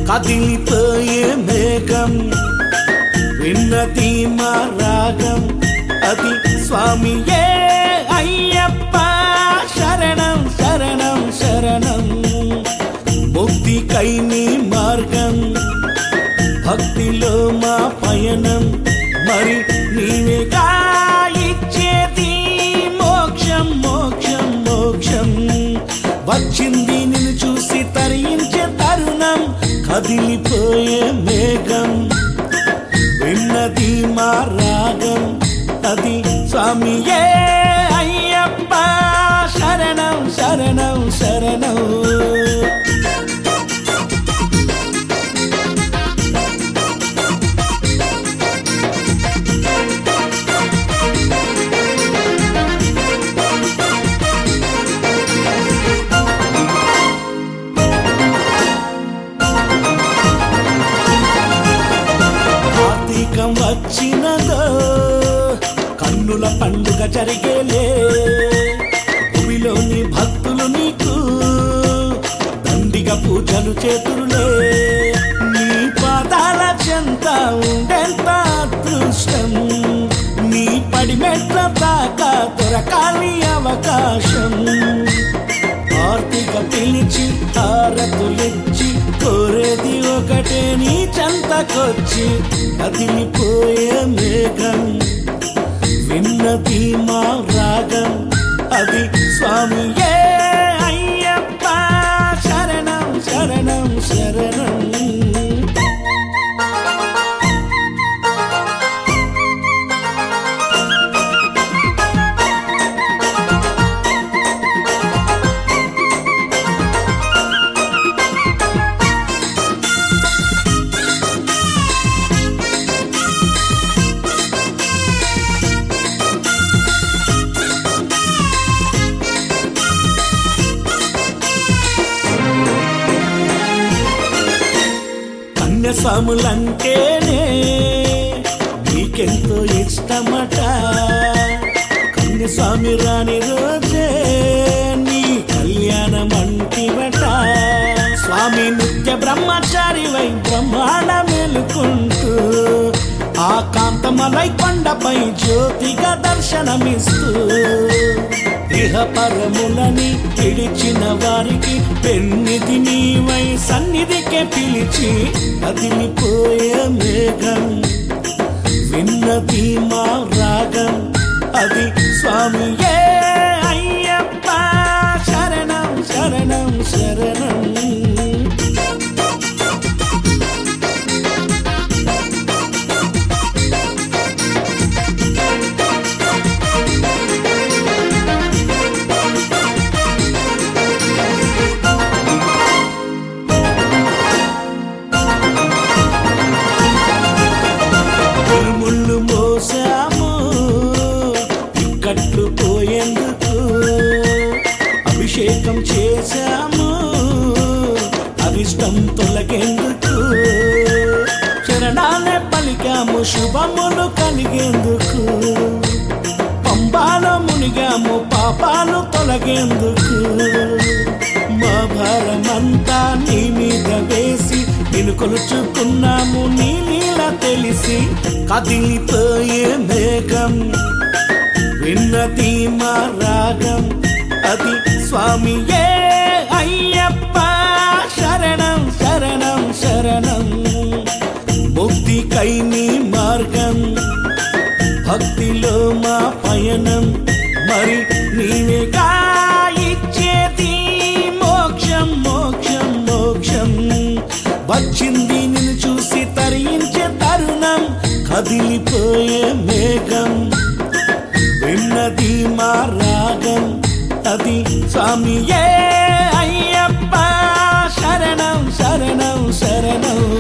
కదిలిపోయే మేఘం విన్నది మా రాగం అది స్వామియే అయ్యప్ప శరణం శరణం శరణం ముక్తికై నీ మార్గం భక్తిలో మా పయనం మరి నీవేగా ఇచ్చేది మోక్షం మోక్షం మోక్షం వచ్చింది నిన్ను చూసి తరించే తరుణం కదిలిపోయే మేఘం విన్నది మా రాగం అది స్వామియే అయ్యప్ప శరణం శరణం శరణం వచ్చినదో కన్నుల పండుగ జరిగేలే భూమిలోని భక్తులు నీకు దండిగా పూజలు చేతురులే నీ పాదాల చెంత ఉండేంత అదృష్టం నీ పడిమెట్ల దాకా దొరకాలి అవకాశం ఆర్తిగా పిలిచి హారతులిచ్చి కోరేది ఒకటే నీ చెంతకొచ్చి కదిలిపోయే మేఘం విన్నది మా రాగం అది స్వామియే అయ్యప్ప శరణం శరణం శరణం కన్యస్వాములంటేనే నీకెంతో ఇష్టమట కన్యస్వామి రాని రోజే నీ కళ్యాణం అంటివట స్వామి నిత్య బ్రహ్మచారివై బ్రహ్మాండ మేలుకుంటూ ఆ కాంతమలై కొండపై జ్యోతిగా దర్శనమిస్తూ ఇహ పరములని పిలిచిన వారికి పెన్నిధి నీవై సన్నిధికే పిలిచి కదిలిపోయే మేఘం విన్నది మా రాగం అది స్వామియే అయ్యప్ప శరణం శరణం శరణం ముళ్ళు మోసాము ఇక్కట్లు పోయేందుకు అభిషేకం చేశాము అరిష్టం తొలగేందుకు చరణాలే పలికాము శుభములు కలిగేందుకు పంబాలో మునిగాము పాపాలు తొలగేందుకు మా భారమంతా నీ మీద వేసి నిన్ను కొలుచుకున్నాము నీ లీల తెలిసి కదిలిపోయే మేఘం విన్నది మా రాగం అది స్వామియే అయ్యప్ప శరణం శరణం శరణం ముక్తికై నీ మార్గం భక్తిలో మా పయనం మరి నీవేగా ఇచ్చేది మోక్షం మోక్షం మోక్షం వచ్చింది నిన్ను చూసి తరించే తరుణం కదిలిపోయే మేఘం విన్నది మా రాగం అది స్వామియే అయ్యప్ప శరణం శరణం శరణం